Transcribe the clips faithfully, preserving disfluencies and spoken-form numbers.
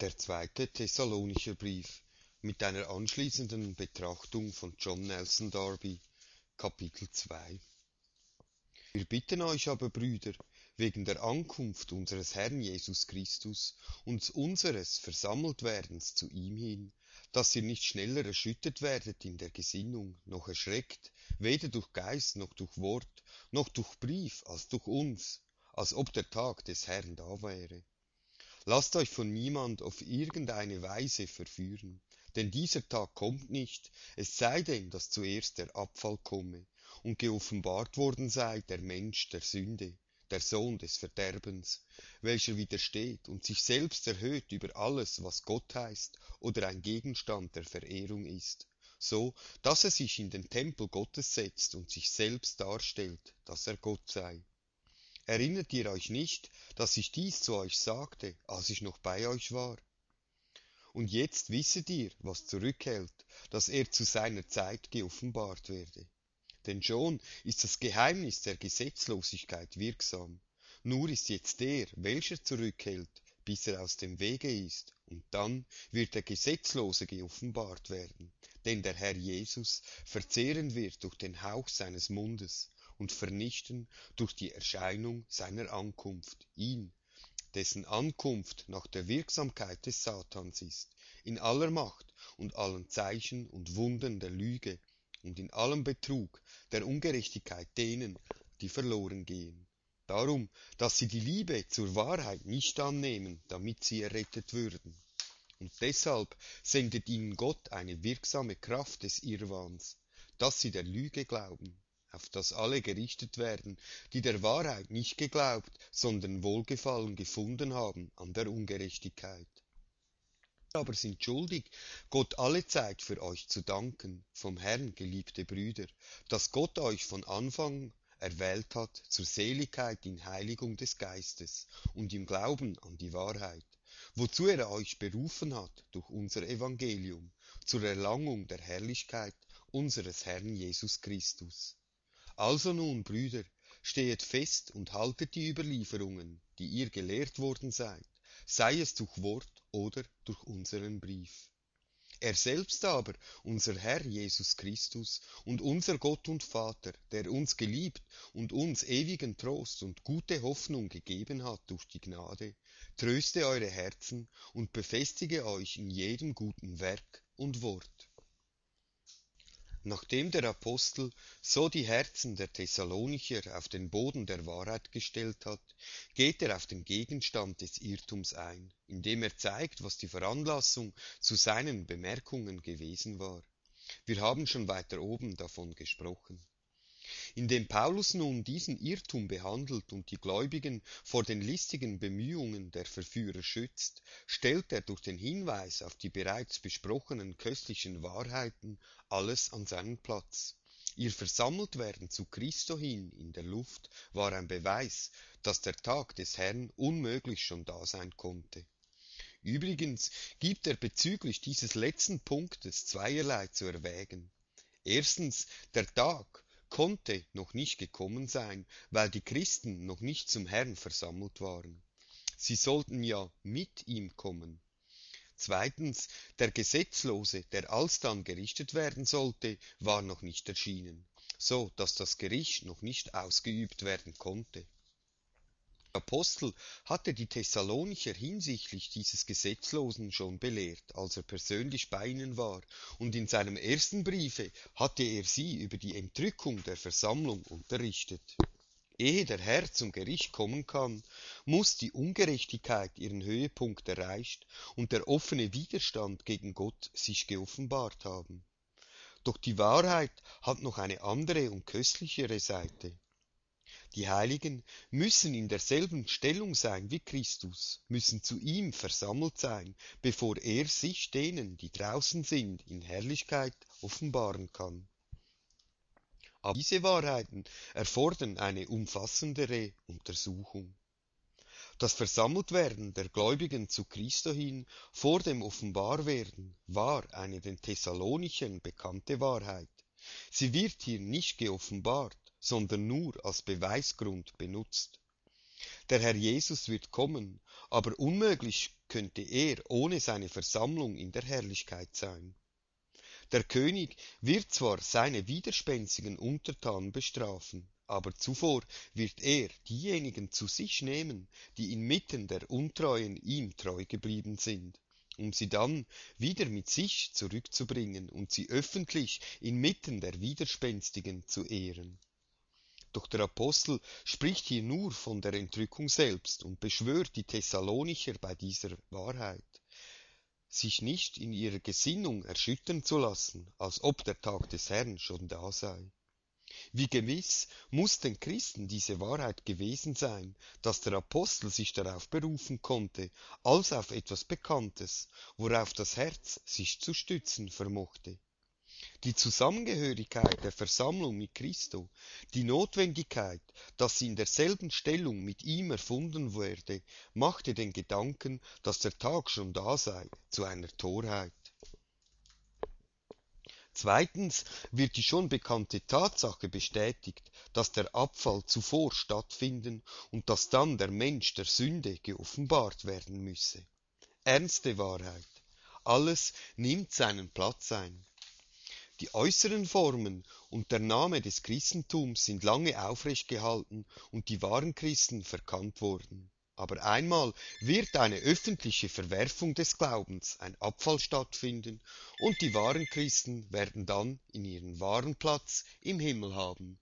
Der zweite Thessalonicher Brief mit einer anschließenden Betrachtung von John Nelson Darby, Kapitel zwei. Wir bitten euch aber, Brüder, wegen der Ankunft unseres Herrn Jesus Christus und unseres Versammeltwerdens zu ihm hin, dass ihr nicht schneller erschüttert werdet in der Gesinnung, noch erschreckt, weder durch Geist noch durch Wort, noch durch Brief, als durch uns, als ob der Tag des Herrn da wäre. Lasst euch von niemand auf irgendeine Weise verführen, denn dieser Tag kommt nicht, es sei denn, dass zuerst der Abfall komme und geoffenbart worden sei der Mensch der Sünde, der Sohn des Verderbens, welcher widersteht und sich selbst erhöht über alles, was Gott heißt oder ein Gegenstand der Verehrung ist, so, dass er sich in den Tempel Gottes setzt und sich selbst darstellt, dass er Gott sei. Erinnert ihr euch nicht, dass ich dies zu euch sagte, als ich noch bei euch war? Und jetzt wisset ihr, was zurückhält, dass er zu seiner Zeit geoffenbart werde. Denn schon ist das Geheimnis der Gesetzlosigkeit wirksam. Nur ist jetzt der, welcher zurückhält, bis er aus dem Wege ist, und dann wird der Gesetzlose geoffenbart werden, den der Herr Jesus verzehren wird durch den Hauch seines Mundes und vernichten durch die Erscheinung seiner Ankunft, ihn, dessen Ankunft nach der Wirksamkeit des Satans ist, in aller Macht und allen Zeichen und Wundern der Lüge und in allem Betrug der Ungerechtigkeit denen, die verloren gehen. Darum, dass sie die Liebe zur Wahrheit nicht annehmen, damit sie errettet würden. Und deshalb sendet ihnen Gott eine wirksame Kraft des Irrwahns, dass sie der Lüge glauben, auf dass alle gerichtet werden, die der Wahrheit nicht geglaubt, sondern Wohlgefallen gefunden haben an der Ungerechtigkeit. Aber sind schuldig, Gott allezeit für euch zu danken, vom Herrn, geliebte Brüder, dass Gott euch von Anfang erwählt hat zur Seligkeit in Heiligung des Geistes und im Glauben an die Wahrheit, wozu er euch berufen hat durch unser Evangelium, zur Erlangung der Herrlichkeit unseres Herrn Jesus Christus. Also nun, Brüder, stehet fest und haltet die Überlieferungen, die ihr gelehrt worden seid, sei es durch Wort oder durch unseren Brief. Er selbst aber, unser Herr Jesus Christus und unser Gott und Vater, der uns geliebt und uns ewigen Trost und gute Hoffnung gegeben hat durch die Gnade, tröste eure Herzen und befestige euch in jedem guten Werk und Wort. Nachdem der Apostel so die Herzen der Thessalonicher auf den Boden der Wahrheit gestellt hat, geht er auf den Gegenstand des Irrtums ein, indem er zeigt, was die Veranlassung zu seinen Bemerkungen gewesen war. Wir haben schon weiter oben davon gesprochen. Indem Paulus nun diesen Irrtum behandelt und die Gläubigen vor den listigen Bemühungen der Verführer schützt, stellt er durch den Hinweis auf die bereits besprochenen köstlichen Wahrheiten alles an seinen Platz. Ihr Versammeltwerden zu Christo hin in der Luft war ein Beweis, dass der Tag des Herrn unmöglich schon da sein konnte. Übrigens gibt er bezüglich dieses letzten Punktes zweierlei zu erwägen. Erstens, der Tag konnte noch nicht gekommen sein, weil die Christen noch nicht zum Herrn versammelt waren. Sie sollten ja mit ihm kommen. Zweitens, der Gesetzlose, der alsdann gerichtet werden sollte, war noch nicht erschienen, so dass das Gericht noch nicht ausgeübt werden konnte. Der Apostel hatte die Thessalonicher hinsichtlich dieses Gesetzlosen schon belehrt, als er persönlich bei ihnen war, und in seinem ersten Briefe hatte er sie über die Entrückung der Versammlung unterrichtet. Ehe der Herr zum Gericht kommen kann, muss die Ungerechtigkeit ihren Höhepunkt erreicht und der offene Widerstand gegen Gott sich geoffenbart haben. Doch die Wahrheit hat noch eine andere und köstlichere Seite. Die Heiligen müssen in derselben Stellung sein wie Christus, müssen zu ihm versammelt sein, bevor er sich denen, die draußen sind, in Herrlichkeit offenbaren kann. Aber diese Wahrheiten erfordern eine umfassendere Untersuchung. Das Versammeltwerden der Gläubigen zu Christo hin vor dem Offenbarwerden war eine den Thessalonichern bekannte Wahrheit. Sie wird hier nicht geoffenbart, sondern nur als Beweisgrund benutzt. Der Herr Jesus wird kommen, aber unmöglich könnte er ohne seine Versammlung in der Herrlichkeit sein. Der König wird zwar seine widerspenstigen Untertanen bestrafen, aber zuvor wird er diejenigen zu sich nehmen, die inmitten der Untreuen ihm treu geblieben sind, um sie dann wieder mit sich zurückzubringen und sie öffentlich inmitten der Widerspenstigen zu ehren. Doch der Apostel spricht hier nur von der Entrückung selbst und beschwört die Thessalonicher bei dieser Wahrheit, sich nicht in ihrer Gesinnung erschüttern zu lassen, als ob der Tag des Herrn schon da sei. Wie gewiss muss den Christen diese Wahrheit gewesen sein, dass der Apostel sich darauf berufen konnte, als auf etwas Bekanntes, worauf das Herz sich zu stützen vermochte. Die Zusammengehörigkeit der Versammlung mit Christo, die Notwendigkeit, dass sie in derselben Stellung mit ihm erfunden werde, machte den Gedanken, dass der Tag schon da sei, zu einer Torheit. Zweitens wird die schon bekannte Tatsache bestätigt, dass der Abfall zuvor stattfinden und dass dann der Mensch der Sünde geoffenbart werden müsse. Ernste Wahrheit. Alles nimmt seinen Platz ein. Die äußeren Formen und der Name des Christentums sind lange aufrecht gehalten und die wahren Christen verkannt worden. Aber einmal wird eine öffentliche Verwerfung des Glaubens, ein Abfall stattfinden und die wahren Christen werden dann in ihren wahren Platz im Himmel haben.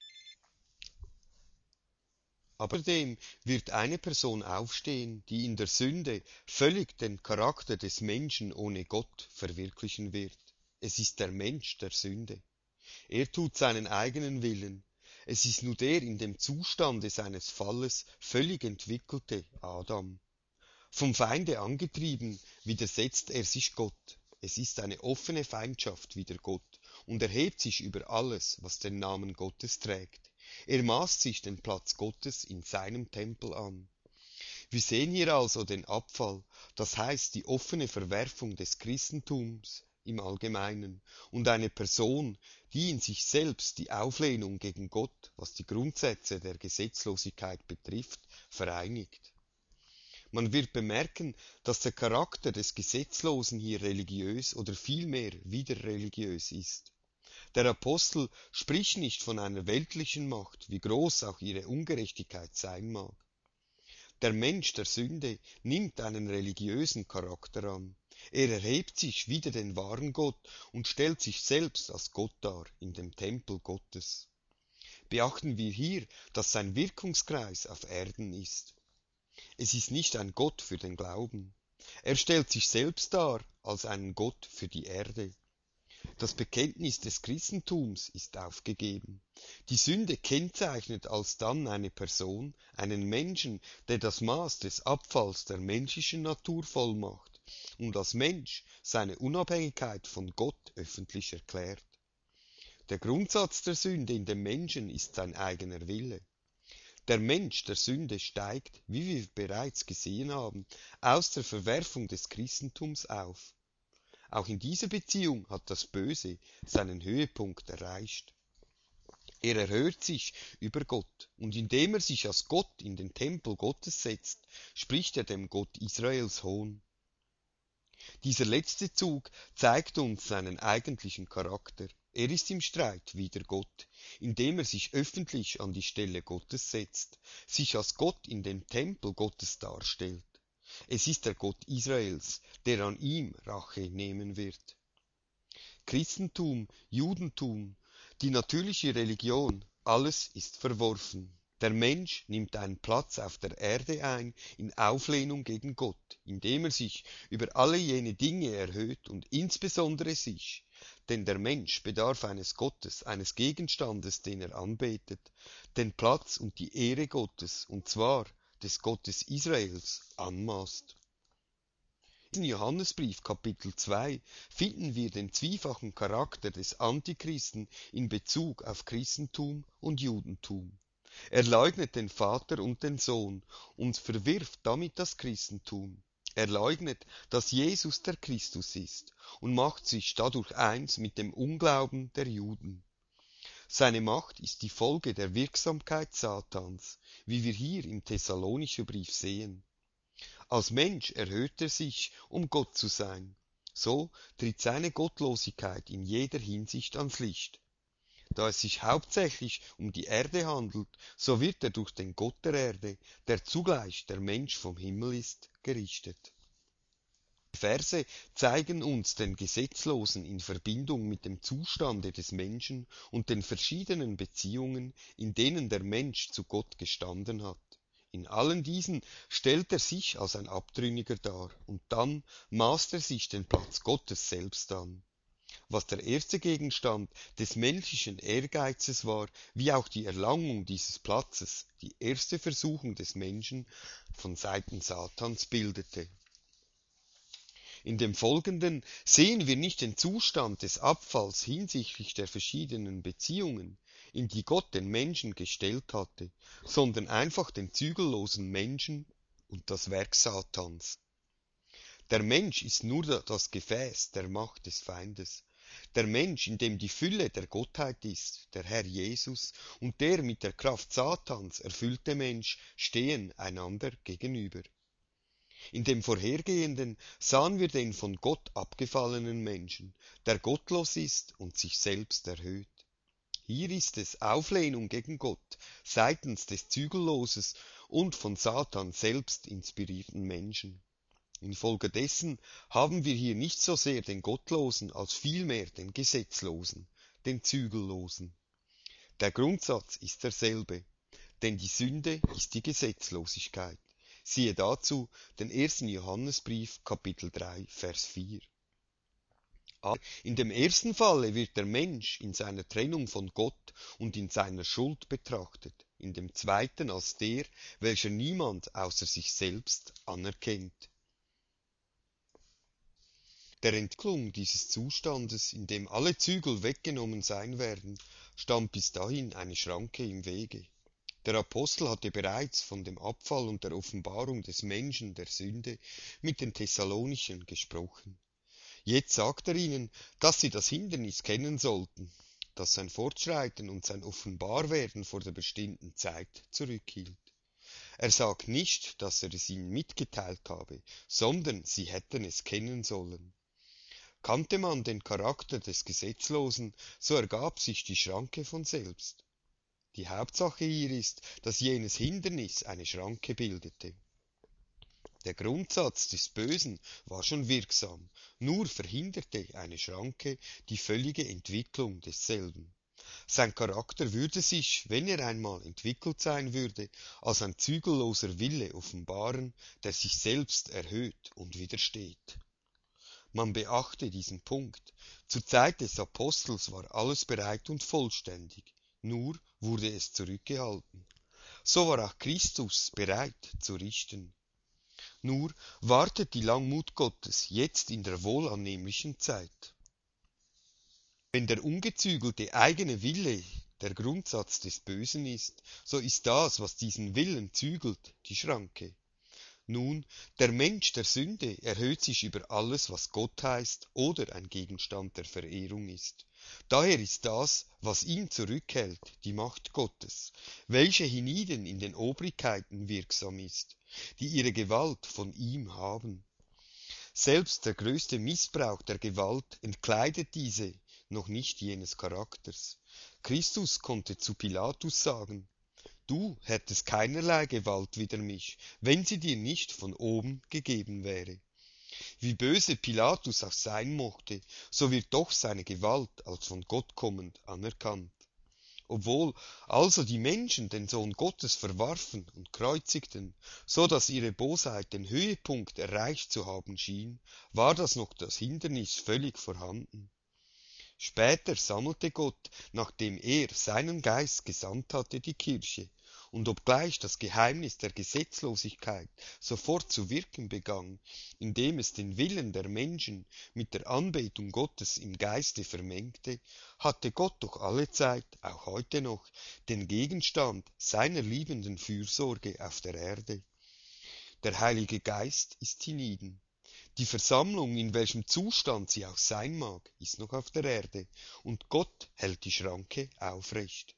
Außerdem wird eine Person aufstehen, die in der Sünde völlig den Charakter des Menschen ohne Gott verwirklichen wird. Es ist der Mensch der Sünde. Er tut seinen eigenen Willen. Es ist nur der in dem Zustande seines Falles völlig entwickelte Adam. Vom Feinde angetrieben, widersetzt er sich Gott. Es ist eine offene Feindschaft wider Gott und erhebt sich über alles, was den Namen Gottes trägt. Er maßt sich den Platz Gottes in seinem Tempel an. Wir sehen hier also den Abfall, das heißt die offene Verwerfung des Christentums im Allgemeinen und eine Person, die in sich selbst die Auflehnung gegen Gott, was die Grundsätze der Gesetzlosigkeit betrifft, vereinigt. Man wird bemerken, dass der Charakter des Gesetzlosen hier religiös oder vielmehr widerreligiös ist. Der Apostel spricht nicht von einer weltlichen Macht, wie groß auch ihre Ungerechtigkeit sein mag. Der Mensch der Sünde nimmt einen religiösen Charakter an. Er erhebt sich wider den wahren Gott und stellt sich selbst als Gott dar in dem Tempel Gottes. Beachten wir hier, dass sein Wirkungskreis auf Erden ist. Es ist nicht ein Gott für den Glauben. Er stellt sich selbst dar als einen Gott für die Erde. Das Bekenntnis des Christentums ist aufgegeben. Die Sünde kennzeichnet alsdann eine Person, einen Menschen, der das Maß des Abfalls der menschlichen Natur vollmacht und als Mensch seine Unabhängigkeit von Gott öffentlich erklärt. Der Grundsatz der Sünde in dem Menschen ist sein eigener Wille. Der Mensch der Sünde steigt, wie wir bereits gesehen haben, aus der Verwerfung des Christentums auf. Auch in dieser Beziehung hat das Böse seinen Höhepunkt erreicht. Er erhöht sich über Gott, und indem er sich als Gott in den Tempel Gottes setzt, spricht er dem Gott Israels Hohn. Dieser letzte Zug zeigt uns seinen eigentlichen Charakter. Er ist im Streit wider Gott, indem er sich öffentlich an die Stelle Gottes setzt, sich als Gott in dem Tempel Gottes darstellt. Es ist der Gott Israels, der an ihm Rache nehmen wird. Christentum, Judentum, die natürliche Religion, alles ist verworfen. Der Mensch nimmt einen Platz auf der Erde ein in Auflehnung gegen Gott, indem er sich über alle jene Dinge erhöht und insbesondere sich, denn der Mensch bedarf eines Gottes, eines Gegenstandes, den er anbetet, den Platz und die Ehre Gottes, und zwar des Gottes Israels, anmaßt. In Johannesbrief Kapitel zwei finden wir den zwiefachen Charakter des Antichristen in Bezug auf Christentum und Judentum. Er leugnet den Vater und den Sohn und verwirft damit das Christentum. Er leugnet, dass Jesus der Christus ist und macht sich dadurch eins mit dem Unglauben der Juden. Seine Macht ist die Folge der Wirksamkeit Satans, wie wir hier im Thessalonicher Brief sehen. Als Mensch erhöht er sich, um Gott zu sein. So tritt seine Gottlosigkeit in jeder Hinsicht ans Licht. Da es sich hauptsächlich um die Erde handelt, so wird er durch den Gott der Erde, der zugleich der Mensch vom Himmel ist, gerichtet. Die Verse zeigen uns den Gesetzlosen in Verbindung mit dem Zustande des Menschen und den verschiedenen Beziehungen, in denen der Mensch zu Gott gestanden hat. In allen diesen stellt er sich als ein Abtrünniger dar, und dann maßt er sich den Platz Gottes selbst an. Was der erste Gegenstand des menschlichen Ehrgeizes war, wie auch die Erlangung dieses Platzes, die erste Versuchung des Menschen von Seiten Satans bildete. In dem Folgenden sehen wir nicht den Zustand des Abfalls hinsichtlich der verschiedenen Beziehungen, in die Gott den Menschen gestellt hatte, sondern einfach den zügellosen Menschen und das Werk Satans. Der Mensch ist nur das Gefäß der Macht des Feindes. Der Mensch, in dem die Fülle der Gottheit ist, der Herr Jesus, und der mit der Kraft Satans erfüllte Mensch stehen einander gegenüber. In dem Vorhergehenden sahen wir den von Gott abgefallenen Menschen, der gottlos ist und sich selbst erhöht. Hier ist es Auflehnung gegen Gott seitens des zügelloses und von Satan selbst inspirierten Menschen. Infolgedessen haben wir hier nicht so sehr den Gottlosen als vielmehr den Gesetzlosen, den Zügellosen. Der Grundsatz ist derselbe, denn die Sünde ist die Gesetzlosigkeit. Siehe dazu den ersten Johannesbrief, Kapitel drei, Vers vier. Aber in dem ersten Falle wird der Mensch in seiner Trennung von Gott und in seiner Schuld betrachtet, in dem zweiten als der, welcher niemand außer sich selbst anerkennt. Der Entwicklung dieses Zustandes, in dem alle Zügel weggenommen sein werden, stand bis dahin eine Schranke im Wege. Der Apostel hatte bereits von dem Abfall und der Offenbarung des Menschen der Sünde mit den Thessalonichern gesprochen. Jetzt sagt er ihnen, dass sie das Hindernis kennen sollten, das sein Fortschreiten und sein Offenbarwerden vor der bestimmten Zeit zurückhielt. Er sagt nicht, dass er es ihnen mitgeteilt habe, sondern sie hätten es kennen sollen. Kannte man den Charakter des Gesetzlosen, so ergab sich die Schranke von selbst. Die Hauptsache hier ist, dass jenes Hindernis eine Schranke bildete. Der Grundsatz des Bösen war schon wirksam, nur verhinderte eine Schranke die völlige Entwicklung desselben. Sein Charakter würde sich, wenn er einmal entwickelt sein würde, als ein zügelloser Wille offenbaren, der sich selbst erhöht und widersteht. Man beachte diesen Punkt. Zur Zeit des Apostels war alles bereit und vollständig, nur wurde es zurückgehalten. So war auch Christus bereit zu richten. Nur wartet die Langmut Gottes jetzt in der wohlannehmlichen Zeit. Wenn der ungezügelte eigene Wille der Grundsatz des Bösen ist, so ist das, was diesen Willen zügelt, die Schranke. Nun, der Mensch der Sünde erhöht sich über alles, was Gott heißt oder ein Gegenstand der Verehrung ist. Daher ist das, was ihn zurückhält, die Macht Gottes, welche hienieden in den Obrigkeiten wirksam ist, die ihre Gewalt von ihm haben. Selbst der größte Missbrauch der Gewalt entkleidet diese noch nicht jenes Charakters. Christus konnte zu Pilatus sagen, du hättest keinerlei Gewalt wider mich, wenn sie dir nicht von oben gegeben wäre. Wie böse Pilatus auch sein mochte, so wird doch seine Gewalt als von Gott kommend anerkannt. Obwohl also die Menschen den Sohn Gottes verwarfen und kreuzigten, so dass ihre Bosheit den Höhepunkt erreicht zu haben schien, war das noch das Hindernis völlig vorhanden. Später sammelte Gott, nachdem er seinen Geist gesandt hatte, die Kirche, und obgleich das Geheimnis der Gesetzlosigkeit sofort zu wirken begann, indem es den Willen der Menschen mit der Anbetung Gottes im Geiste vermengte, hatte Gott doch allezeit, auch heute noch, den Gegenstand seiner liebenden Fürsorge auf der Erde. Der Heilige Geist ist hienieden. Die Versammlung, in welchem Zustand sie auch sein mag, ist noch auf der Erde, und Gott hält die Schranke aufrecht.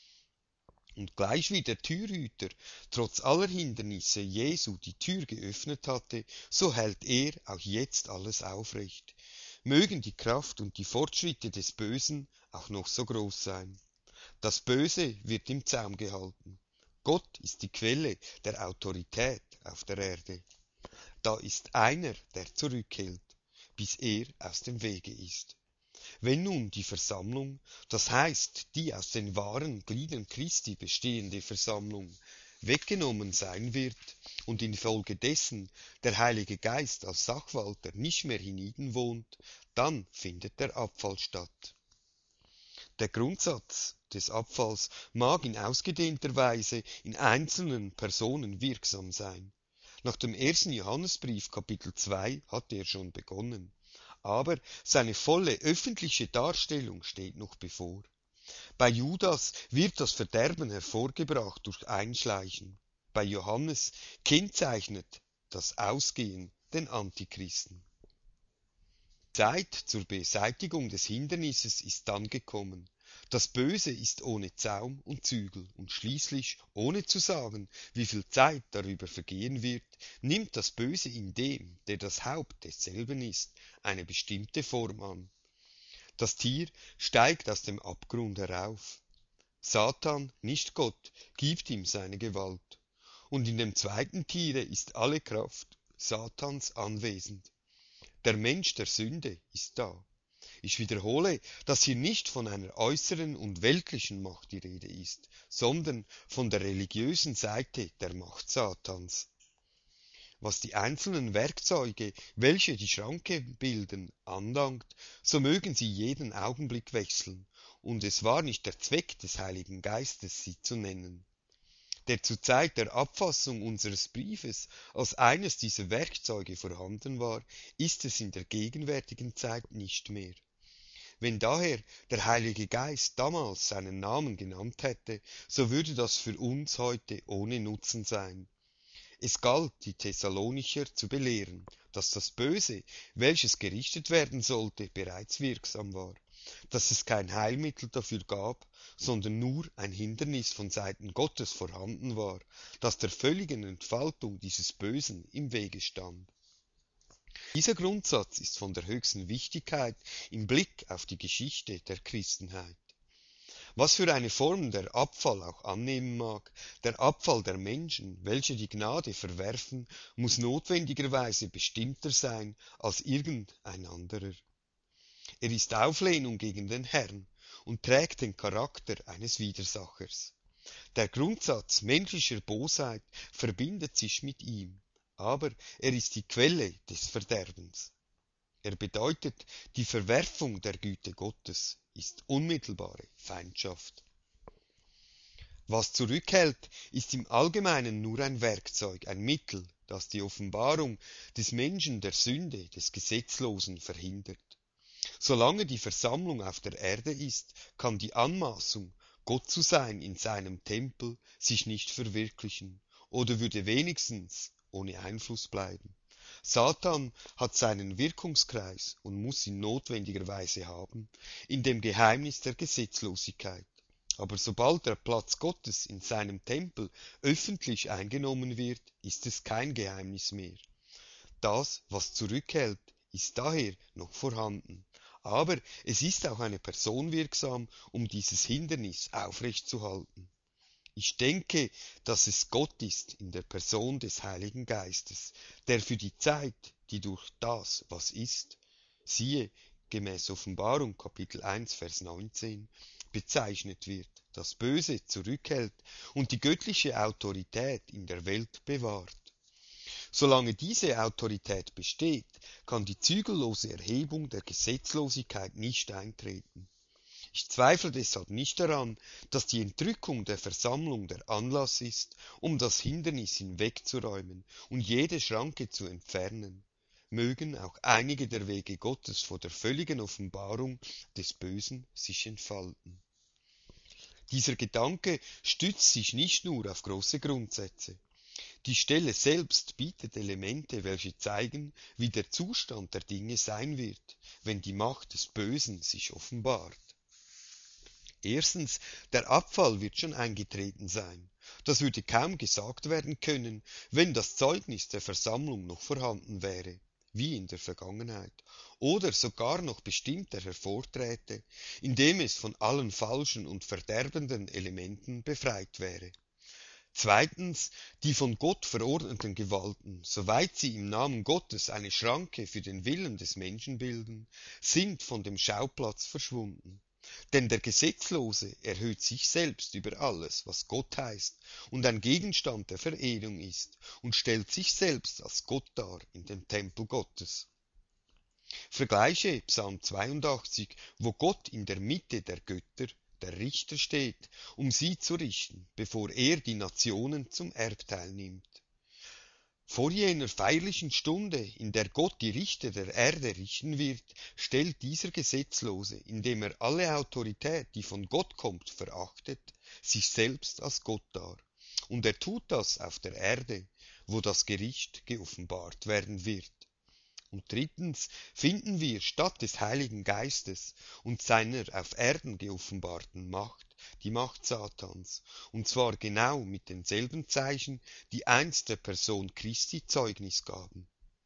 Und gleich wie der Türhüter trotz aller Hindernisse Jesu die Tür geöffnet hatte, so hält er auch jetzt alles aufrecht. Mögen die Kraft und die Fortschritte des Bösen auch noch so groß sein. Das Böse wird im Zaum gehalten. Gott ist die Quelle der Autorität auf der Erde. Da ist einer, der zurückhält, bis er aus dem Wege ist. Wenn nun die Versammlung, das heißt die aus den wahren Gliedern Christi bestehende Versammlung, weggenommen sein wird und infolgedessen der Heilige Geist als Sachwalter nicht mehr hienieden wohnt, dann findet der Abfall statt. Der Grundsatz des Abfalls mag in ausgedehnter Weise in einzelnen Personen wirksam sein. Nach dem ersten Johannesbrief Kapitel zwei hat er schon begonnen. Aber seine volle öffentliche Darstellung steht noch bevor. Bei Judas wird das Verderben hervorgebracht durch Einschleichen. Bei Johannes kennzeichnet das Ausgehen den Antichristen. Die Zeit zur Beseitigung des Hindernisses ist dann gekommen. Das Böse ist ohne Zaum und Zügel, und schließlich, ohne zu sagen, wie viel Zeit darüber vergehen wird, nimmt das Böse in dem, der das Haupt desselben ist, eine bestimmte Form an. Das Tier steigt aus dem Abgrund herauf. Satan, nicht Gott, gibt ihm seine Gewalt. Und in dem zweiten Tiere ist alle Kraft Satans anwesend. Der Mensch der Sünde ist da. Ich wiederhole, dass hier nicht von einer äußeren und weltlichen Macht die Rede ist, sondern von der religiösen Seite der Macht Satans. Was die einzelnen Werkzeuge, welche die Schranke bilden, anlangt, so mögen sie jeden Augenblick wechseln, und es war nicht der Zweck des Heiligen Geistes, sie zu nennen, der zur Zeit der Abfassung unseres Briefes als eines dieser Werkzeuge vorhanden war, ist es in der gegenwärtigen Zeit nicht mehr. Wenn daher der Heilige Geist damals seinen Namen genannt hätte, so würde das für uns heute ohne Nutzen sein. Es galt, die Thessalonicher zu belehren, dass das Böse, welches gerichtet werden sollte, bereits wirksam war, dass es kein Heilmittel dafür gab, sondern nur ein Hindernis von Seiten Gottes vorhanden war, das der völligen Entfaltung dieses Bösen im Wege stand. Dieser Grundsatz ist von der höchsten Wichtigkeit im Blick auf die Geschichte der Christenheit. Was für eine Form der Abfall auch annehmen mag, der Abfall der Menschen, welche die Gnade verwerfen, muss notwendigerweise bestimmter sein als irgendein anderer. Er ist Auflehnung gegen den Herrn und trägt den Charakter eines Widersachers. Der Grundsatz menschlicher Bosheit verbindet sich mit ihm, aber er ist die Quelle des Verderbens. Er bedeutet die Verwerfung der Güte Gottes, ist unmittelbare Feindschaft. Was zurückhält, ist im Allgemeinen nur ein Werkzeug, ein Mittel, das die Offenbarung des Menschen der Sünde, des Gesetzlosen verhindert. Solange die Versammlung auf der Erde ist, kann die Anmaßung, Gott zu sein in seinem Tempel, sich nicht verwirklichen oder würde wenigstens ohne Einfluss bleiben. Satan hat seinen Wirkungskreis und muss ihn notwendigerweise haben, in dem Geheimnis der Gesetzlosigkeit. Aber sobald der Platz Gottes in seinem Tempel öffentlich eingenommen wird, ist es kein Geheimnis mehr. Das, was zurückhält, ist daher noch vorhanden. Aber es ist auch eine Person wirksam, um dieses Hindernis aufrechtzuhalten. Ich denke, dass es Gott ist in der Person des Heiligen Geistes, der für die Zeit, die durch das, was ist, siehe, gemäß Offenbarung Kapitel eins, Vers neunzehn, bezeichnet wird, das Böse zurückhält und die göttliche Autorität in der Welt bewahrt. Solange diese Autorität besteht, kann die zügellose Erhebung der Gesetzlosigkeit nicht eintreten. Ich zweifle deshalb nicht daran, dass die Entrückung der Versammlung der Anlass ist, um das Hindernis hinwegzuräumen und jede Schranke zu entfernen. Mögen auch einige der Wege Gottes vor der völligen Offenbarung des Bösen sich entfalten. Dieser Gedanke stützt sich nicht nur auf große Grundsätze. Die Stelle selbst bietet Elemente, welche zeigen, wie der Zustand der Dinge sein wird, wenn die Macht des Bösen sich offenbart. Erstens, der Abfall wird schon eingetreten sein. Das würde kaum gesagt werden können, wenn das Zeugnis der Versammlung noch vorhanden wäre, wie in der Vergangenheit, oder sogar noch bestimmter hervorträte, indem es von allen falschen und verderbenden Elementen befreit wäre. Zweitens, die von Gott verordneten Gewalten, soweit sie im Namen Gottes eine Schranke für den Willen des Menschen bilden, sind von dem Schauplatz verschwunden. Denn der Gesetzlose erhöht sich selbst über alles, was Gott heißt und ein Gegenstand der Verehrung ist, und stellt sich selbst als Gott dar in dem Tempel Gottes. Vergleiche Psalm zweiundachtzig, wo Gott in der Mitte der Götter, der Richter, steht, um sie zu richten, bevor er die Nationen zum Erbteil nimmt. Vor jener feierlichen Stunde, in der Gott die Richter der Erde richten wird, stellt dieser Gesetzlose, indem er alle Autorität, die von Gott kommt, verachtet, sich selbst als Gott dar. Und er tut das auf der Erde, wo das Gericht geoffenbart werden wird. Und drittens finden wir statt des Heiligen Geistes und seiner auf Erden geoffenbarten Macht die Macht Satans, und zwar genau mit denselben Zeichen, die einst der Person Christi Zeugnis gaben.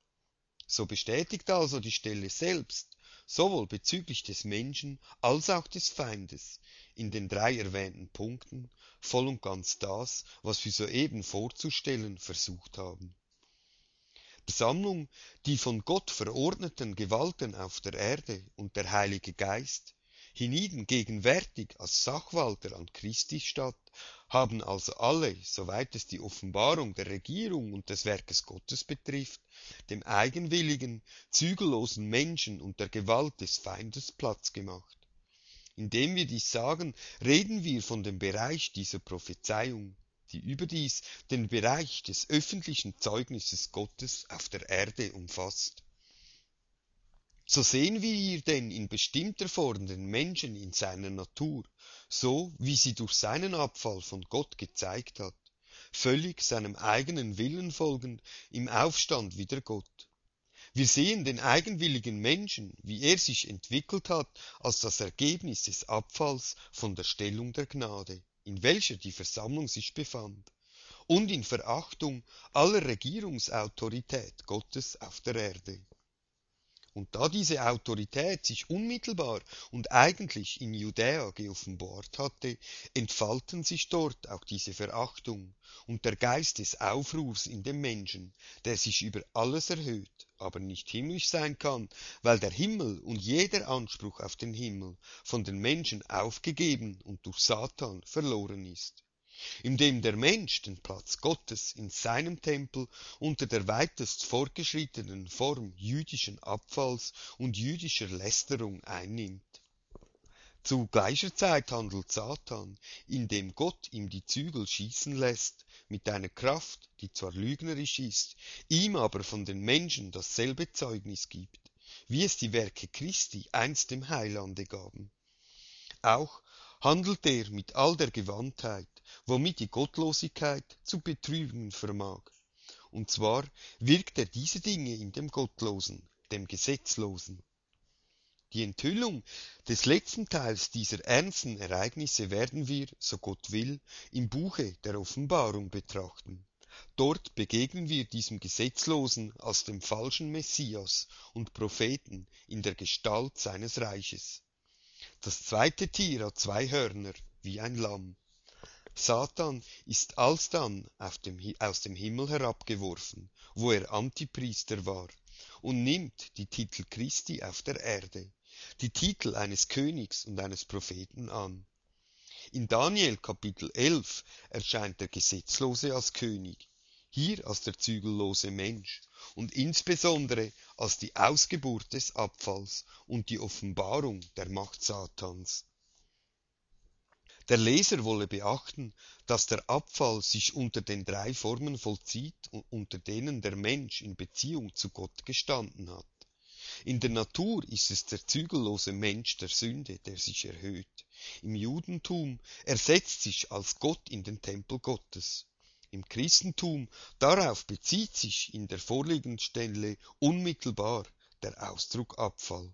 So bestätigt also die Stelle selbst, sowohl bezüglich des Menschen als auch des Feindes, in den drei erwähnten Punkten, voll und ganz das, was wir soeben vorzustellen versucht haben. Versammlung, die von Gott verordneten Gewalten auf der Erde und der Heilige Geist, hienieden gegenwärtig als Sachwalter an Christi statt, haben also alle, soweit es die Offenbarung der Regierung und des Werkes Gottes betrifft, dem eigenwilligen, zügellosen Menschen und der Gewalt des Feindes Platz gemacht. Indem wir dies sagen, reden wir von dem Bereich dieser Prophezeiung, die überdies den Bereich des öffentlichen Zeugnisses Gottes auf der Erde umfasst. So sehen wir hier denn in bestimmter Form den Menschen in seiner Natur, so wie sie durch seinen Abfall von Gott gezeigt hat, völlig seinem eigenen Willen folgend im Aufstand wider Gott. Wir sehen den eigenwilligen Menschen, wie er sich entwickelt hat, als das Ergebnis des Abfalls von der Stellung der Gnade, in welcher die Versammlung sich befand, und in Verachtung aller Regierungsautorität Gottes auf der Erde. Und da diese Autorität sich unmittelbar und eigentlich in Judäa geoffenbart hatte, entfalten sich dort auch diese Verachtung und der Geist des Aufruhrs in dem Menschen, der sich über alles erhöht, aber nicht himmlisch sein kann, weil der Himmel und jeder Anspruch auf den Himmel von den Menschen aufgegeben und durch Satan verloren ist, indem der Mensch den Platz Gottes in seinem Tempel unter der weitest fortgeschrittenen Form jüdischen Abfalls und jüdischer Lästerung einnimmt. Zu gleicher Zeit handelt Satan, indem Gott ihm die Zügel schießen lässt, mit einer Kraft, die zwar lügnerisch ist, ihm aber von den Menschen dasselbe Zeugnis gibt, wie es die Werke Christi einst dem Heilande gaben. Auch handelt er mit all der Gewandtheit, womit die Gottlosigkeit zu betrügen vermag. Und zwar wirkt er diese Dinge in dem Gottlosen, dem Gesetzlosen. Die Enthüllung des letzten Teils dieser ernsten Ereignisse werden wir, so Gott will, im Buche der Offenbarung betrachten. Dort begegnen wir diesem Gesetzlosen als dem falschen Messias und Propheten in der Gestalt seines Reiches. Das zweite Tier hat zwei Hörner, wie ein Lamm. Satan ist alsdann auf dem, aus dem Himmel herabgeworfen, wo er Antipriester war, und nimmt die Titel Christi auf der Erde, die Titel eines Königs und eines Propheten an. In Daniel Kapitel elf erscheint der Gesetzlose als König, hier als der zügellose Mensch und insbesondere als die Ausgeburt des Abfalls und die Offenbarung der Macht Satans. Der Leser wolle beachten, dass der Abfall sich unter den drei Formen vollzieht, unter denen der Mensch in Beziehung zu Gott gestanden hat. In der Natur ist es der zügellose Mensch der Sünde, der sich erhöht. Im Judentum ersetzt sich als Gott in den Tempel Gottes. Im Christentum, darauf bezieht sich in der vorliegenden Stelle unmittelbar der Ausdruck Abfall.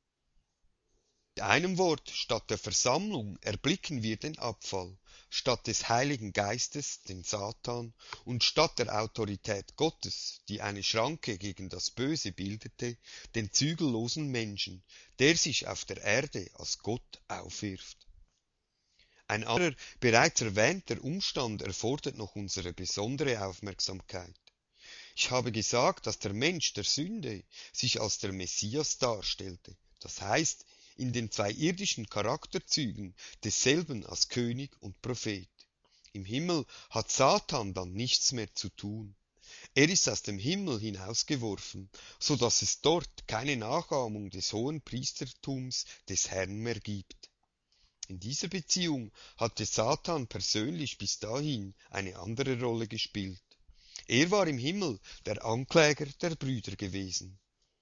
Mit einem Wort, statt der Versammlung erblicken wir den Abfall, statt des Heiligen Geistes den Satan und statt der Autorität Gottes, die eine Schranke gegen das Böse bildete, den zügellosen Menschen, der sich auf der Erde als Gott aufwirft. Ein anderer, bereits erwähnter Umstand erfordert noch unsere besondere Aufmerksamkeit. Ich habe gesagt, dass der Mensch der Sünde sich als der Messias darstellte, das heißt, in den zwei irdischen Charakterzügen desselben als König und Prophet. Im Himmel hat Satan dann nichts mehr zu tun. Er ist aus dem Himmel hinausgeworfen, so dass es dort keine Nachahmung des hohen Priestertums des Herrn mehr gibt. In dieser Beziehung hatte Satan persönlich bis dahin eine andere Rolle gespielt. Er war im Himmel der Ankläger der Brüder gewesen.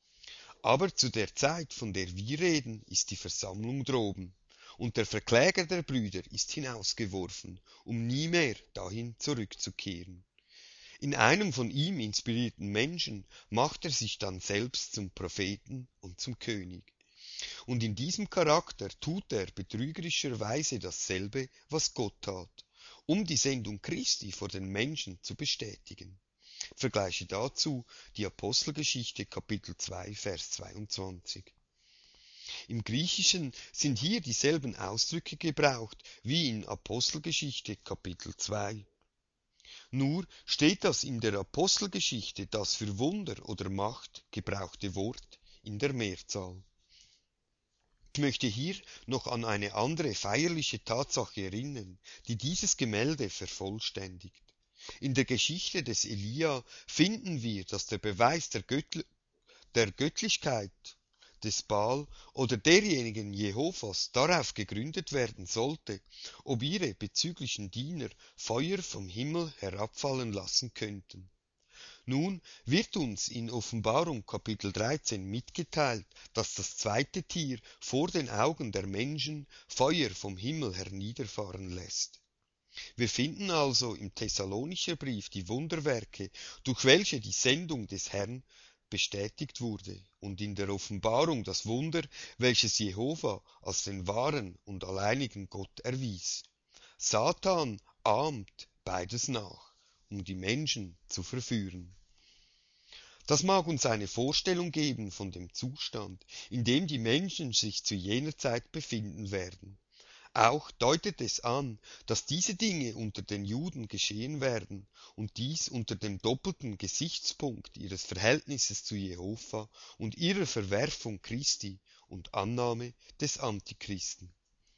Aber zu der Zeit, von der wir reden, ist die Versammlung droben, und der Verkläger der Brüder ist hinausgeworfen, um nie mehr dahin zurückzukehren. In einem von ihm inspirierten Menschen macht er sich dann selbst zum Propheten und zum König. Und in diesem Charakter tut er betrügerischerweise dasselbe, was Gott tat, um die Sendung Christi vor den Menschen zu bestätigen. Vergleiche dazu die Apostelgeschichte Kapitel zwei, Vers zweiundzwanzig. Im Griechischen sind hier dieselben Ausdrücke gebraucht wie in Apostelgeschichte Kapitel zwei. Nur steht das in der Apostelgeschichte das für Wunder oder Macht gebrauchte Wort in der Mehrzahl. Ich möchte hier noch an eine andere feierliche Tatsache erinnern, die dieses Gemälde vervollständigt. In der Geschichte des Elia finden wir, dass der Beweis der, Göttl- der Göttlichkeit des Baal oder derjenigen Jehovas darauf gegründet werden sollte, ob ihre bezüglichen Diener Feuer vom Himmel herabfallen lassen könnten. Nun wird uns in Offenbarung Kapitel dreizehn mitgeteilt, dass das zweite Tier vor den Augen der Menschen Feuer vom Himmel herniederfahren lässt. Wir finden also im Thessalonicher Brief die Wunderwerke, durch welche die Sendung des Herrn bestätigt wurde, und in der Offenbarung das Wunder, welches Jehova als den wahren und alleinigen Gott erwies. Satan ahmt beides nach, um die Menschen zu verführen. Das mag uns eine Vorstellung geben von dem Zustand, in dem die Menschen sich zu jener Zeit befinden werden. Auch deutet es an, dass diese Dinge unter den Juden geschehen werden und dies unter dem doppelten Gesichtspunkt ihres Verhältnisses zu Jehova und ihrer Verwerfung Christi und Annahme des Antichristen.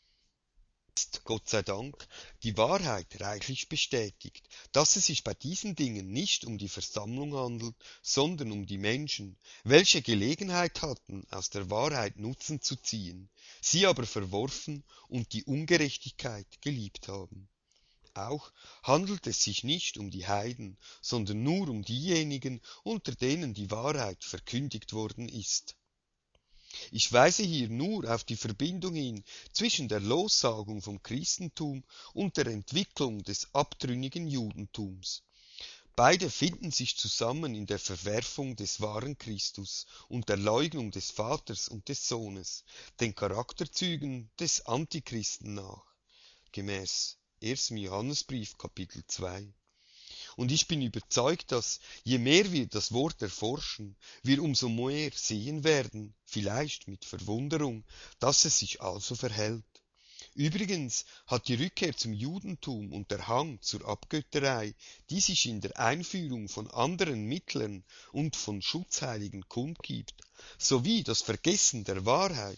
Ist, Gott sei Dank, die Wahrheit reichlich bestätigt, dass es sich bei diesen Dingen nicht um die Versammlung handelt, sondern um die Menschen, welche Gelegenheit hatten, aus der Wahrheit Nutzen zu ziehen, sie aber verworfen und die Ungerechtigkeit geliebt haben. Auch handelt es sich nicht um die Heiden, sondern nur um diejenigen, unter denen die Wahrheit verkündigt worden ist. Ich weise hier nur auf die Verbindung hin zwischen der Lossagung vom Christentum und der Entwicklung des abtrünnigen Judentums. Beide finden sich zusammen in der Verwerfung des wahren Christus und der Leugnung des Vaters und des Sohnes, den Charakterzügen des Antichristen nach, gemäß ersten Johannesbrief Kapitel zwei. Und ich bin überzeugt, dass, je mehr wir das Wort erforschen, wir umso mehr sehen werden, vielleicht mit Verwunderung, dass es sich also verhält. Übrigens hat die Rückkehr zum Judentum und der Hang zur Abgötterei, die sich in der Einführung von anderen Mittlern und von Schutzheiligen kundgibt, sowie das Vergessen der Wahrheit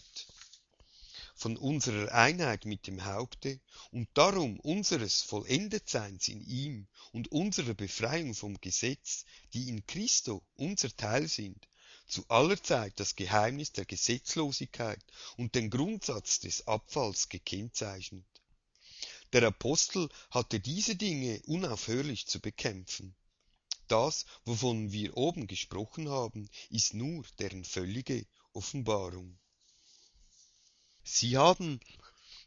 von unserer Einheit mit dem Haupte und darum unseres Vollendetseins in ihm und unserer Befreiung vom Gesetz, die in Christo unser Teil sind, zu aller Zeit das Geheimnis der Gesetzlosigkeit und den Grundsatz des Abfalls gekennzeichnet. Der Apostel hatte diese Dinge unaufhörlich zu bekämpfen. Das, wovon wir oben gesprochen haben, ist nur deren völlige Offenbarung. Sie haben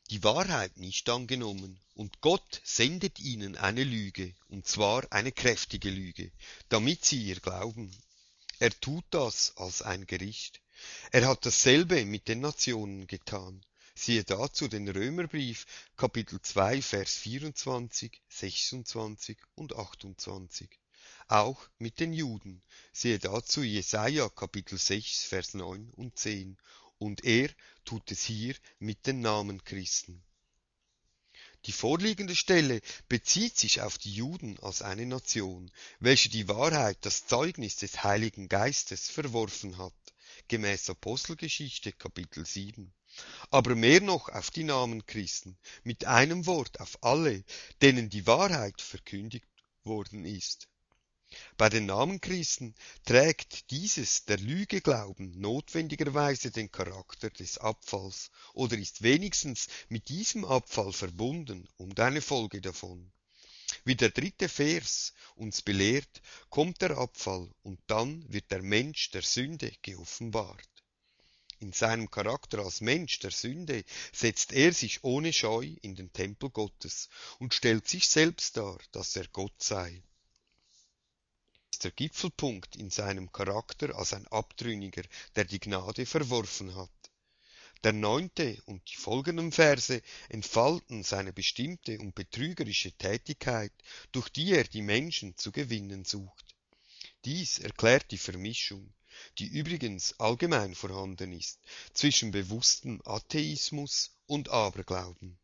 die Wahrheit nicht angenommen, und Gott sendet ihnen eine Lüge, und zwar eine kräftige Lüge, damit sie ihr glauben. Er tut das als ein Gericht. Er hat dasselbe mit den Nationen getan. Siehe dazu den Römerbrief, Kapitel zwei, Vers vierundzwanzig, sechsundzwanzig und achtundzwanzig. Auch mit den Juden. Siehe dazu Jesaja, Kapitel sechs, Vers neun und zehn. Und er tut es hier mit den Namenchristen. Die vorliegende Stelle bezieht sich auf die Juden als eine Nation, welche die Wahrheit, das Zeugnis des Heiligen Geistes verworfen hat, gemäß Apostelgeschichte Kapitel sieben. Aber mehr noch auf die Namenchristen, mit einem Wort auf alle, denen die Wahrheit verkündigt worden ist. Bei den Namenchristen trägt dieses der Lüge Glauben notwendigerweise den Charakter des Abfalls oder ist wenigstens mit diesem Abfall verbunden und eine Folge davon. Wie der dritte Vers uns belehrt, kommt der Abfall und dann wird der Mensch der Sünde geoffenbart. In seinem Charakter als Mensch der Sünde setzt er sich ohne Scheu in den Tempel Gottes und stellt sich selbst dar, dass er Gott sei. Der Gipfelpunkt in seinem Charakter als ein Abtrünniger, der die Gnade verworfen hat. Der neunte und die folgenden Verse entfalten seine bestimmte und betrügerische Tätigkeit, durch die er die Menschen zu gewinnen sucht. Dies erklärt die Vermischung, die übrigens allgemein vorhanden ist, zwischen bewusstem Atheismus und Aberglauben.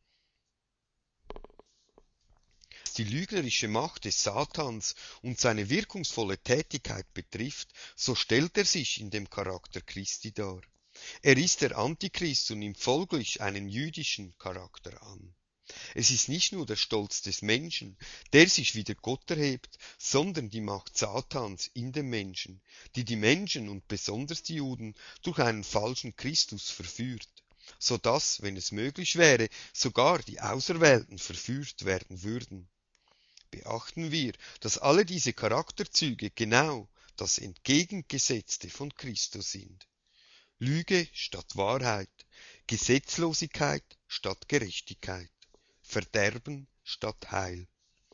Die lügnerische Macht des Satans und seine wirkungsvolle Tätigkeit betrifft, so stellt er sich in dem Charakter Christi dar. Er ist der Antichrist und nimmt folglich einen jüdischen Charakter an. Es ist nicht nur der Stolz des Menschen, der sich wider Gott erhebt, sondern die Macht Satans in dem Menschen, die die Menschen und besonders die Juden durch einen falschen Christus verführt, so dass, wenn es möglich wäre, sogar die Auserwählten verführt werden würden. Beachten wir, dass alle diese Charakterzüge genau das Entgegengesetzte von Christus sind. Lüge statt Wahrheit, Gesetzlosigkeit statt Gerechtigkeit, Verderben statt Heil.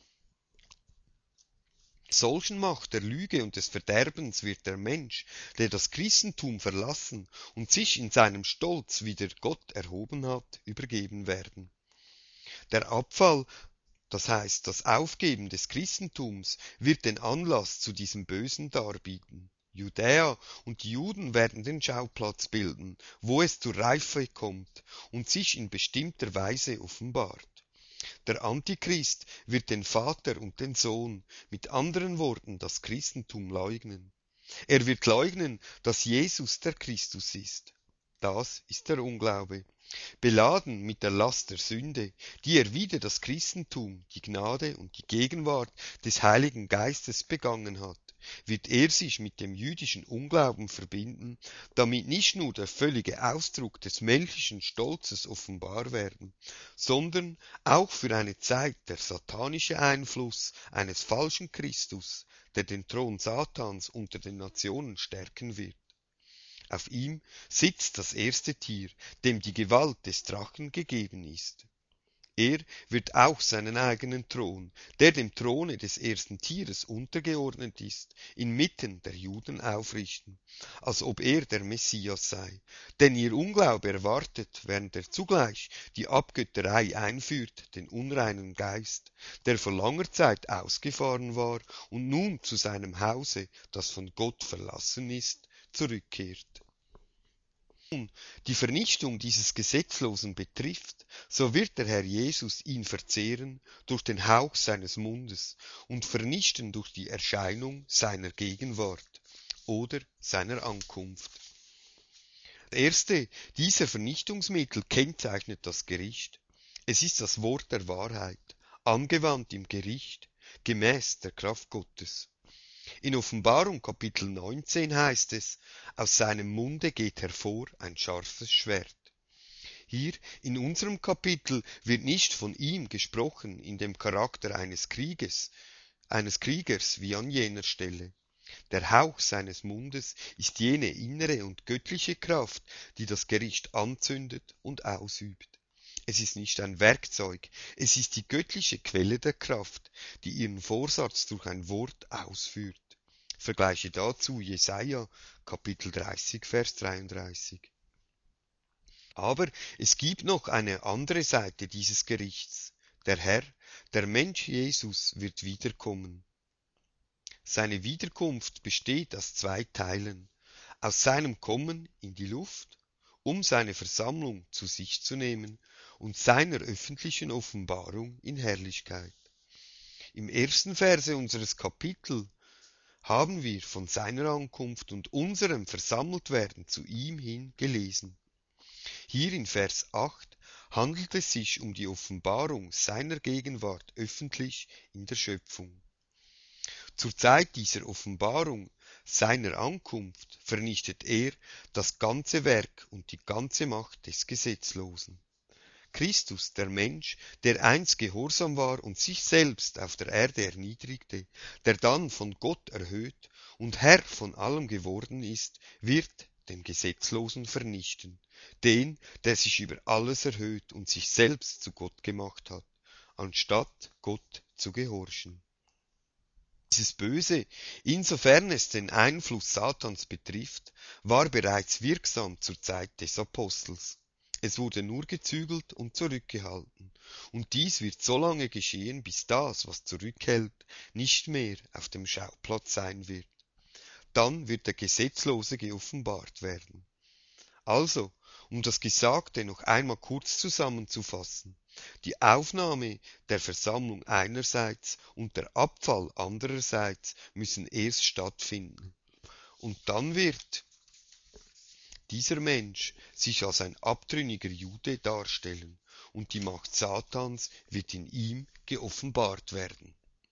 Solchen Macht der Lüge und des Verderbens wird der Mensch, der das Christentum verlassen und sich in seinem Stolz wider Gott erhoben hat, übergeben werden. Der Abfall, das heißt das Aufgeben des Christentums, wird den Anlass zu diesem Bösen darbieten. Judäa und die Juden werden den Schauplatz bilden, wo es zur Reife kommt und sich in bestimmter Weise offenbart. Der Antichrist wird den Vater und den Sohn, mit anderen Worten das Christentum leugnen. Er wird leugnen, dass Jesus der Christus ist. Das ist der Unglaube. Beladen mit der Last der Sünde, die er wider das Christentum, die Gnade und die Gegenwart des Heiligen Geistes begangen hat, wird er sich mit dem jüdischen Unglauben verbinden, damit nicht nur der völlige Ausdruck des menschlichen Stolzes offenbar werden, sondern auch für eine Zeit der satanische Einfluss eines falschen Christus, der den Thron Satans unter den Nationen stärken wird. Auf ihm sitzt das erste Tier, dem die Gewalt des Drachen gegeben ist. Er wird auch seinen eigenen Thron, der dem Throne des ersten Tieres untergeordnet ist, inmitten der Juden aufrichten, als ob er der Messias sei. Denn ihr Unglaube erwartet, während er zugleich die Abgötterei einführt, den unreinen Geist, der vor langer Zeit ausgefahren war und nun zu seinem Hause, das von Gott verlassen ist, zurückkehrt. Nun die Vernichtung dieses Gesetzlosen betrifft, so wird der Herr Jesus ihn verzehren durch den Hauch seines Mundes und vernichten durch die Erscheinung seiner Gegenwart oder seiner Ankunft. Das erste dieser Vernichtungsmittel kennzeichnet das Gericht. Es ist das Wort der Wahrheit, angewandt im Gericht, gemäß der Kraft Gottes. In Offenbarung Kapitel neunzehn heißt es, aus seinem Munde geht hervor ein scharfes Schwert. Hier in unserem Kapitel wird nicht von ihm gesprochen in dem Charakter eines Krieges, eines Kriegers wie an jener Stelle. Der Hauch seines Mundes ist jene innere und göttliche Kraft, die das Gericht anzündet und ausübt. Es ist nicht ein Werkzeug, es ist die göttliche Quelle der Kraft, die ihren Vorsatz durch ein Wort ausführt. Vergleiche dazu Jesaja, Kapitel dreißig, Vers dreiunddreißig. Aber es gibt noch eine andere Seite dieses Gerichts. Der Herr, der Mensch Jesus, wird wiederkommen. Seine Wiederkunft besteht aus zwei Teilen. Aus seinem Kommen in die Luft, um seine Versammlung zu sich zu nehmen, und seiner öffentlichen Offenbarung in Herrlichkeit. Im ersten Verse unseres Kapitels haben wir von seiner Ankunft und unserem Versammeltwerden zu ihm hin gelesen. Hier in Vers acht handelt es sich um die Offenbarung seiner Gegenwart öffentlich in der Schöpfung. Zur Zeit dieser Offenbarung seiner Ankunft vernichtet er das ganze Werk und die ganze Macht des Gesetzlosen. Christus, der Mensch, der einst gehorsam war und sich selbst auf der Erde erniedrigte, der dann von Gott erhöht und Herr von allem geworden ist, wird den Gesetzlosen vernichten, den, der sich über alles erhöht und sich selbst zu Gott gemacht hat, anstatt Gott zu gehorchen. Dieses Böse, insofern es den Einfluss Satans betrifft, war bereits wirksam zur Zeit des Apostels. Es wurde nur gezügelt und zurückgehalten, und dies wird so lange geschehen, bis das, was zurückhält, nicht mehr auf dem Schauplatz sein wird. Dann wird der Gesetzlose geoffenbart werden. Also, um das Gesagte noch einmal kurz zusammenzufassen: Die Aufnahme der Versammlung einerseits und der Abfall andererseits müssen erst stattfinden. Und dann wird dieser Mensch sich als ein abtrünniger Jude darstellen, und die Macht Satans wird in ihm geoffenbart werden.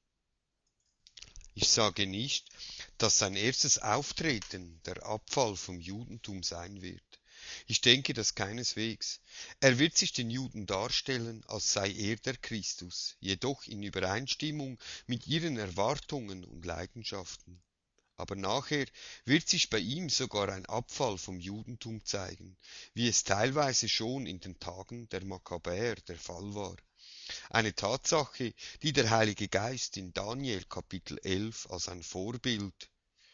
Ich sage nicht, dass sein erstes Auftreten der Abfall vom Judentum sein wird. Ich denke das keineswegs. Er wird sich den Juden darstellen, als sei er der Christus, jedoch in Übereinstimmung mit ihren Erwartungen und Leidenschaften. Aber nachher wird sich bei ihm sogar ein Abfall vom Judentum zeigen, wie es teilweise schon in den Tagen der Makkabäer der Fall war. Eine Tatsache, die der Heilige Geist in Daniel Kapitel elf als ein Vorbild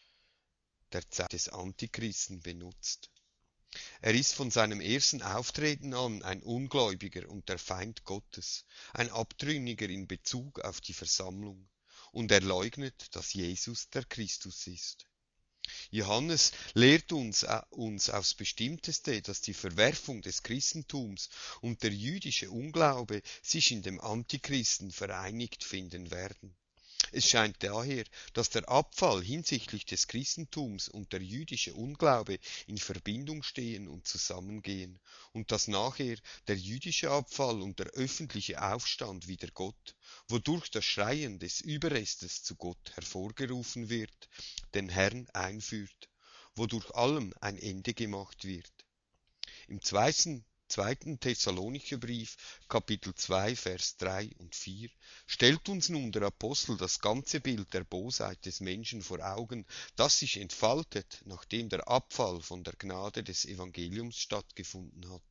der Zeit des Antichristen benutzt. Er ist von seinem ersten Auftreten an ein Ungläubiger und der Feind Gottes, ein Abtrünniger in Bezug auf die Versammlung, und er leugnet, dass Jesus der Christus ist. Johannes lehrt uns, äh, uns aufs Bestimmteste, dass die Verwerfung des Christentums und der jüdische Unglaube sich in dem Antichristen vereinigt finden werden. Es scheint daher, dass der Abfall hinsichtlich des Christentums und der jüdische Unglaube in Verbindung stehen und zusammengehen, und dass nachher der jüdische Abfall und der öffentliche Aufstand wider Gott, wodurch das Schreien des Überrestes zu Gott hervorgerufen wird, den Herrn einführt, wodurch allem ein Ende gemacht wird. Im zweiten Zweiten Thessalonicher Brief, Kapitel zwei, Vers drei und vier, stellt uns nun der Apostel das ganze Bild der Bosheit des Menschen vor Augen, das sich entfaltet, nachdem der Abfall von der Gnade des Evangeliums stattgefunden hat.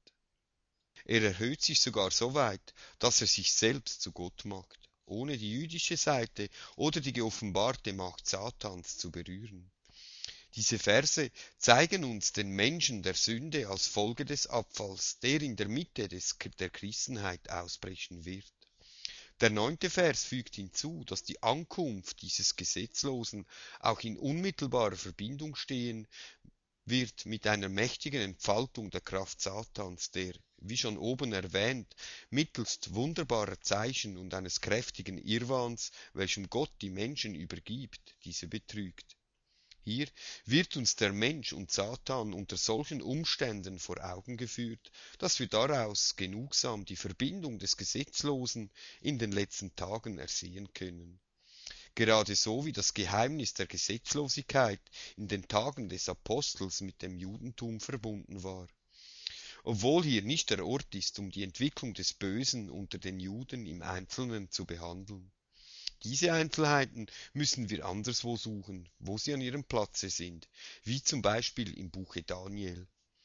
Er erhöht sich sogar so weit, dass er sich selbst zu Gott macht, ohne die jüdische Seite oder die geoffenbarte Macht Satans zu berühren. Diese Verse zeigen uns den Menschen der Sünde als Folge des Abfalls, der in der Mitte des, der Christenheit ausbrechen wird. Der neunte Vers fügt hinzu, dass die Ankunft dieses Gesetzlosen auch in unmittelbarer Verbindung stehen wird mit einer mächtigen Entfaltung der Kraft Satans, der, wie schon oben erwähnt, mittelst wunderbarer Zeichen und eines kräftigen Irrwahns, welchem Gott die Menschen übergibt, diese betrügt. Hier wird uns der Mensch und Satan unter solchen Umständen vor Augen geführt, dass wir daraus genugsam die Verbindung des Gesetzlosen in den letzten Tagen ersehen können. Gerade so wie das Geheimnis der Gesetzlosigkeit in den Tagen des Apostels mit dem Judentum verbunden war. Obwohl hier nicht der Ort ist, um die Entwicklung des Bösen unter den Juden im Einzelnen zu behandeln. Diese Einzelheiten müssen wir anderswo suchen, wo sie an ihrem Platze sind, wie zum Beispiel im Buche Daniel.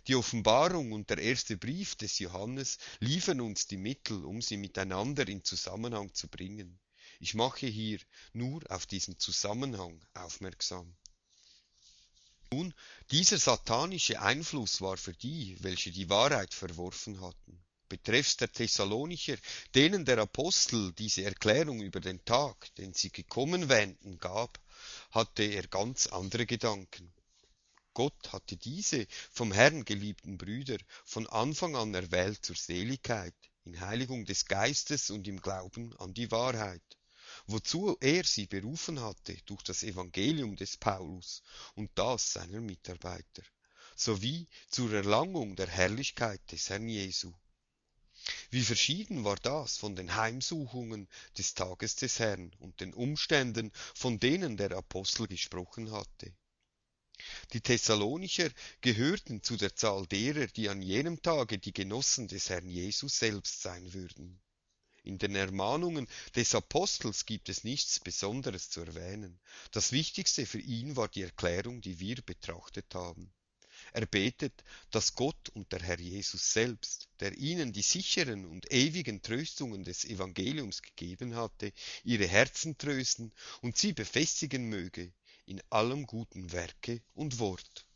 Die Offenbarung und der erste Brief des Johannes liefern uns die Mittel, um sie miteinander in Zusammenhang zu bringen. Ich mache hier nur auf diesen Zusammenhang aufmerksam. Nun, dieser satanische Einfluss war für die, welche die Wahrheit verworfen hatten. Betreffs der Thessalonicher, denen der Apostel diese Erklärung über den Tag, den sie gekommen wähnten, gab, hatte er ganz andere Gedanken. Gott hatte diese vom Herrn geliebten Brüder von Anfang an erwählt zur Seligkeit, in Heiligung des Geistes und im Glauben an die Wahrheit, wozu er sie berufen hatte durch das Evangelium des Paulus und das seiner Mitarbeiter, sowie zur Erlangung der Herrlichkeit des Herrn Jesu. Wie verschieden war das von den Heimsuchungen des Tages des Herrn und den Umständen, von denen der Apostel gesprochen hatte. Die Thessalonicher gehörten zu der Zahl derer, die an jenem Tage die Genossen des Herrn Jesus selbst sein würden. In den Ermahnungen des Apostels gibt es nichts Besonderes zu erwähnen. Das Wichtigste für ihn war die Erklärung, die wir betrachtet haben. Er betet, dass Gott und der Herr Jesus selbst, der ihnen die sicheren und ewigen Tröstungen des Evangeliums gegeben hatte, ihre Herzen trösten und sie befestigen möge in allem guten Werke und Wort.